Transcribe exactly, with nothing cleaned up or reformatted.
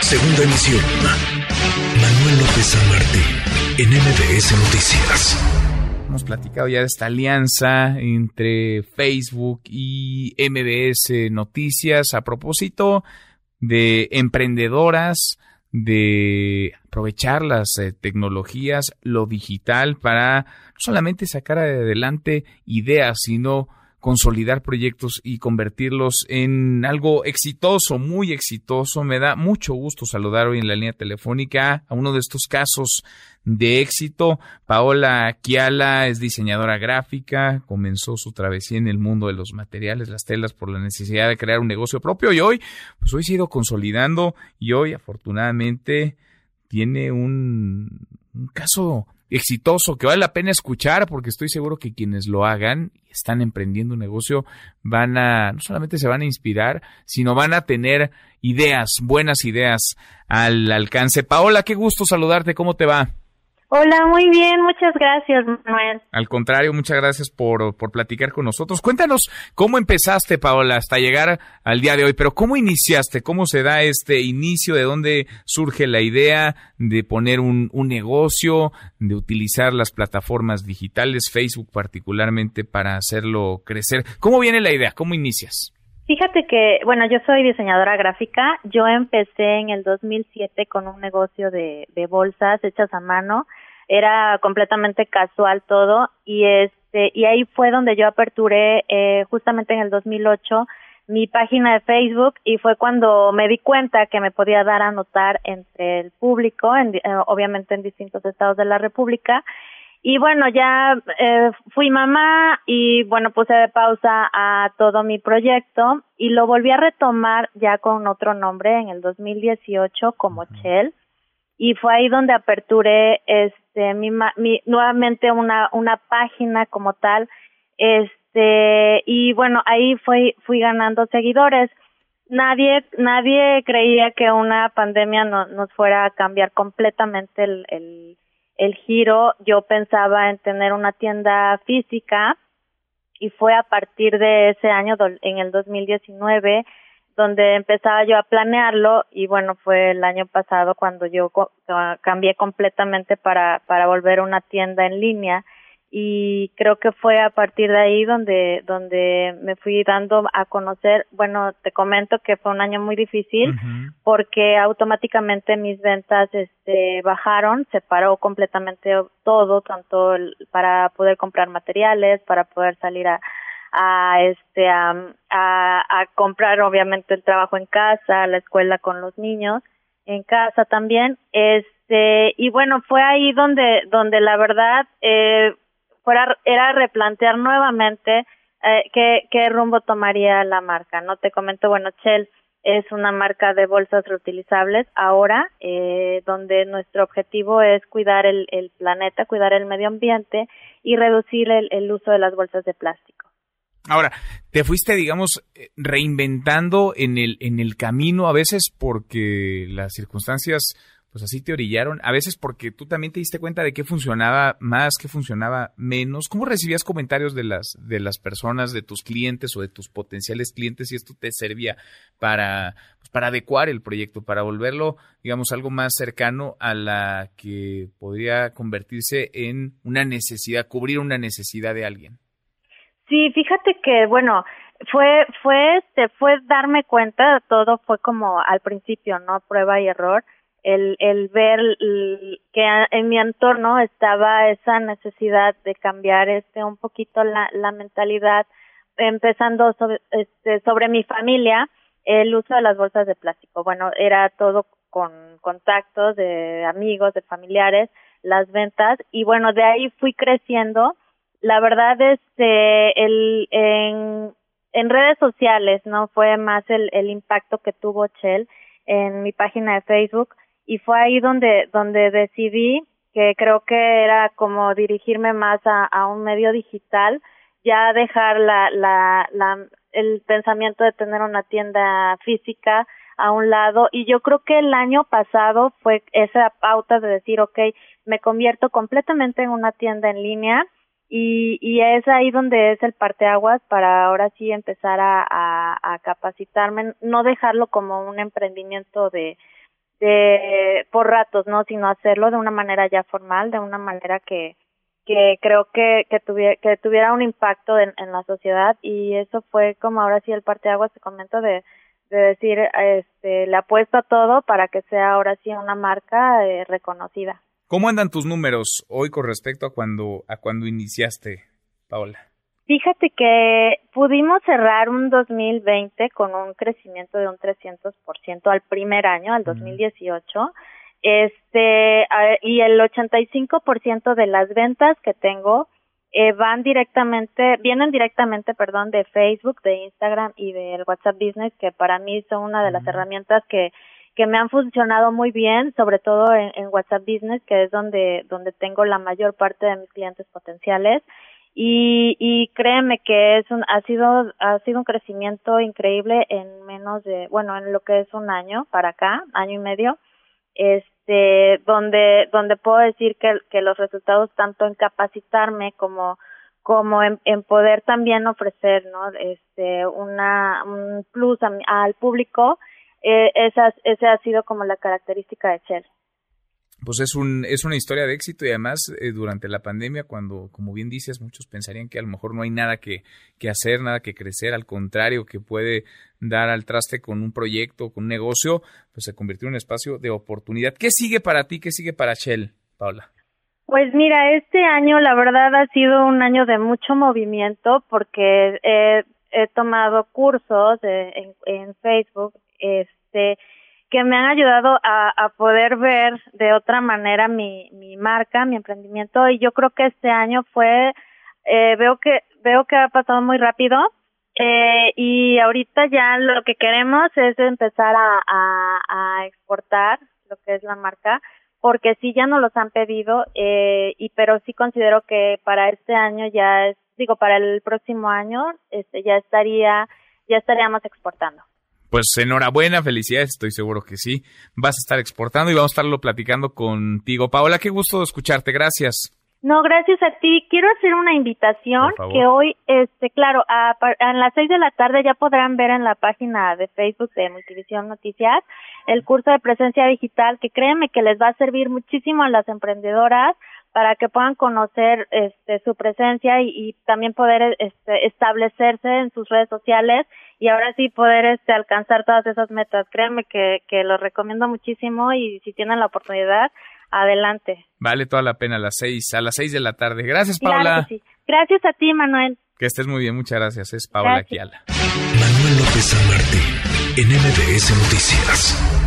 Segunda emisión. Manuel López San Martín, en M B S Noticias. Hemos platicado ya de esta alianza entre Facebook y M B S Noticias a propósito de emprendedoras, de aprovechar las eh, tecnologías, lo digital, para no solamente sacar adelante ideas, sino consolidar proyectos y convertirlos en algo exitoso, muy exitoso. Me da mucho gusto saludar hoy en la línea telefónica a uno de estos casos de éxito. Paola Chiala es diseñadora gráfica, comenzó su travesía en el mundo de los materiales, las telas, por la necesidad de crear un negocio propio, y hoy, pues hoy se ha ido consolidando, y hoy afortunadamente tiene un, un caso exitoso que vale la pena escuchar, porque estoy seguro que quienes lo hagan y están emprendiendo un negocio van a, no solamente se van a inspirar, sino van a tener ideas, buenas ideas al alcance. Paola, qué gusto saludarte, ¿cómo te va? Hola, muy bien, muchas gracias, Manuel. Al contrario, muchas gracias por, por platicar con nosotros. Cuéntanos cómo empezaste, Paola, hasta llegar al día de hoy, pero cómo iniciaste, cómo se da este inicio, de dónde surge la idea de poner un, un negocio, de utilizar las plataformas digitales, Facebook particularmente, para hacerlo crecer. ¿Cómo viene la idea? ¿Cómo inicias? Fíjate que, bueno, yo soy diseñadora gráfica. Yo empecé en el dos mil siete con un negocio de, de bolsas hechas a mano. Era completamente casual todo, y este y ahí fue donde yo aperturé eh, justamente en el dos mil ocho mi página de Facebook, y fue cuando me di cuenta que me podía dar a notar entre el público, en, eh, obviamente en distintos estados de la República. Y bueno, ya eh, fui mamá y bueno, puse de pausa a todo mi proyecto y lo volví a retomar ya con otro nombre en el dos mil dieciocho como Chel, y fue ahí donde aperturé este mi, mi nuevamente una una página como tal, este y bueno, ahí fui fui ganando seguidores. Nadie nadie creía que una pandemia no, nos fuera a cambiar completamente el el el giro. Yo pensaba en tener una tienda física, y fue a partir de ese año, en el dos mil diecinueve, donde empezaba yo a planearlo, y bueno, fue el año pasado cuando yo cambié completamente para para volver a una tienda en línea, y creo que fue a partir de ahí donde donde me fui dando a conocer. Bueno, te comento que fue un año muy difícil, uh-huh, porque automáticamente mis ventas este bajaron, se paró completamente todo, tanto el, para poder comprar materiales, para poder salir a a este a, a a comprar obviamente el trabajo en casa, la escuela con los niños en casa también, este y bueno, fue ahí donde donde la verdad eh fuera era replantear nuevamente eh, qué qué rumbo tomaría la marca, ¿no? Te comento, bueno, Chel es una marca de bolsas reutilizables ahora, eh, donde nuestro objetivo es cuidar el el planeta, cuidar el medio ambiente y reducir el, el uso de las bolsas de plástico. Ahora, te fuiste, digamos, reinventando en el en el camino, a veces porque las circunstancias pues así te orillaron, a veces porque tú también te diste cuenta de qué funcionaba más, qué funcionaba menos. ¿Cómo recibías comentarios de las de las personas, de tus clientes o de tus potenciales clientes, y esto te servía para pues, para adecuar el proyecto, para volverlo, digamos, algo más cercano a la que podría convertirse en una necesidad, cubrir una necesidad de alguien? Sí, fíjate que, bueno, fue, fue, este, fue darme cuenta, todo fue como al principio, ¿no? Prueba y error, el, el ver el, que en mi entorno estaba esa necesidad de cambiar, este, un poquito la, la mentalidad, empezando sobre, este, sobre mi familia, el uso de las bolsas de plástico. Bueno, era todo con contactos de amigos, de familiares, las ventas, y bueno, de ahí fui creciendo. La verdad, este, el, en, en redes sociales, ¿no? Fue más el, el impacto que tuvo Chel en mi página de Facebook, y fue ahí donde, donde decidí que creo que era como dirigirme más a, a un medio digital, ya dejar la, la, la, el pensamiento de tener una tienda física a un lado, y yo creo que el año pasado fue esa pauta de decir, okay, me convierto completamente en una tienda en línea. Y, y es ahí donde es el parteaguas para ahora sí empezar a, a, a capacitarme, no dejarlo como un emprendimiento de de por ratos, ¿no? Sino hacerlo de una manera ya formal, de una manera que que creo que que tuviera que tuviera un impacto en, en la sociedad, y eso fue como ahora sí el parteaguas, te comento, de de decir, este, le apuesto a todo para que sea ahora sí una marca eh, reconocida. ¿Cómo andan tus números hoy con respecto a cuando a cuando iniciaste, Paola? Fíjate que pudimos cerrar un dos mil veinte con un crecimiento de un trescientos por ciento al primer año, al dos mil dieciocho, este y el ochenta y cinco por ciento de las ventas que tengo eh, van directamente, vienen directamente, perdón, de Facebook, de Instagram y del WhatsApp Business, que para mí son una de las uh-huh. herramientas que que me han funcionado muy bien, sobre todo en, en WhatsApp Business, que es donde donde tengo la mayor parte de mis clientes potenciales. Y, y créeme que es un, ha sido ha sido un crecimiento increíble en menos de, bueno, en lo que es un año para acá, año y medio, este, donde donde puedo decir que, que los resultados, tanto en capacitarme como como en, en poder también ofrecer, ¿no? Este, una un plus a, al público, eh, esa esa ha sido como la característica de Shell. Pues es un es una historia de éxito, y además eh, durante la pandemia, cuando, como bien dices, muchos pensarían que a lo mejor no hay nada que, que hacer, nada que crecer, al contrario, que puede dar al traste con un proyecto, con un negocio, pues se convirtió en un espacio de oportunidad. ¿Qué sigue para ti? ¿Qué sigue para Shell, Paola? Pues mira, este año la verdad ha sido un año de mucho movimiento, porque he, he tomado cursos de, en, en Facebook, este que me han ayudado a, a poder ver de otra manera mi, mi marca, mi emprendimiento, y yo creo que este año fue, eh, veo que veo que ha pasado muy rápido, eh, y ahorita ya lo que queremos es empezar a, a, a exportar lo que es la marca, porque sí ya nos los han pedido, eh, y pero sí considero que para este año ya es, digo, para el próximo año, este, ya estaría, ya estaríamos exportando. Pues enhorabuena, felicidades, estoy seguro que sí. Vas a estar exportando y vamos a estarlo platicando contigo. Paola, qué gusto escucharte, gracias. No, gracias a ti. Quiero hacer una invitación que hoy, este, claro, a, a las seis de la tarde ya podrán ver en la página de Facebook de Multivisión Noticias el curso de presencia digital, que créeme que les va a servir muchísimo a las emprendedoras para que puedan conocer este, su presencia y, y también poder este, establecerse en sus redes sociales y ahora sí poder este, alcanzar todas esas metas. Créanme que, que lo recomiendo muchísimo, y si tienen la oportunidad, adelante. Vale toda la pena, a las seis, a las seis de la tarde. Gracias, Paola. Claro que sí. Gracias a ti, Manuel. Que estés muy bien, muchas gracias. Es Paola Kiala. Manuel López San Martín, en M B S Noticias.